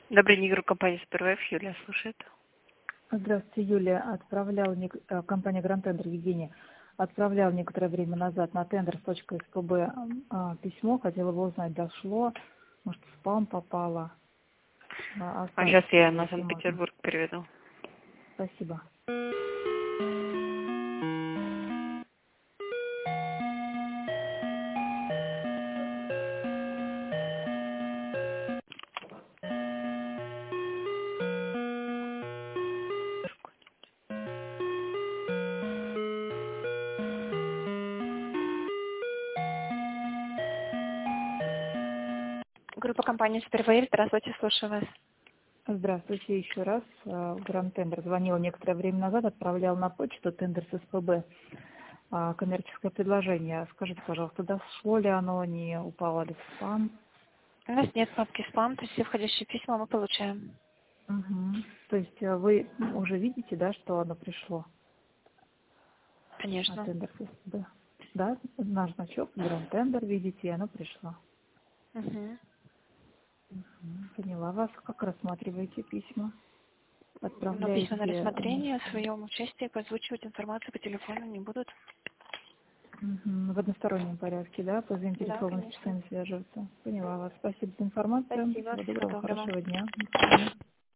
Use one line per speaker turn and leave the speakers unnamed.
Добрый день, группа компании «Супервайф». Юлия слушает.
Здравствуйте, Юлия. Компания Grand Tender Евгения отправлял некоторое время назад на тендер с точкой СПБ письмо. Хотела бы узнать, дошло, может, в спам попало.
Сейчас я на
если можно.
Санкт-Петербург переведу.
Спасибо.
Группа компании «Супервайф». Здравствуйте, слушаю вас.
Здравствуйте еще раз. Grand Tender звонила некоторое время назад, отправлял на почту тендер с СПБ. Коммерческое предложение. Скажите, пожалуйста, дошло ли оно, не упало ли в спам?
У нас нет кнопки «Спам», то есть все входящие письма мы получаем.
Угу. То есть вы уже видите, да, что оно пришло?
Конечно.
Тендер с СПБ. Да, наш значок, Grand Tender, видите, и оно пришло.
Угу.
Поняла вас. Как рассматриваете письма?
Но письма на
Отправляете
рассмотрение о своем участии озвучивать информацию по телефону не будут.
в одностороннем порядке, да, по
Да,
заинтересованным
конечно.
часам связываться. Поняла вас. Спасибо за информацию.
Спасибо,
Всего
всего
доброго,
доброго.
хорошего дня. До свидания.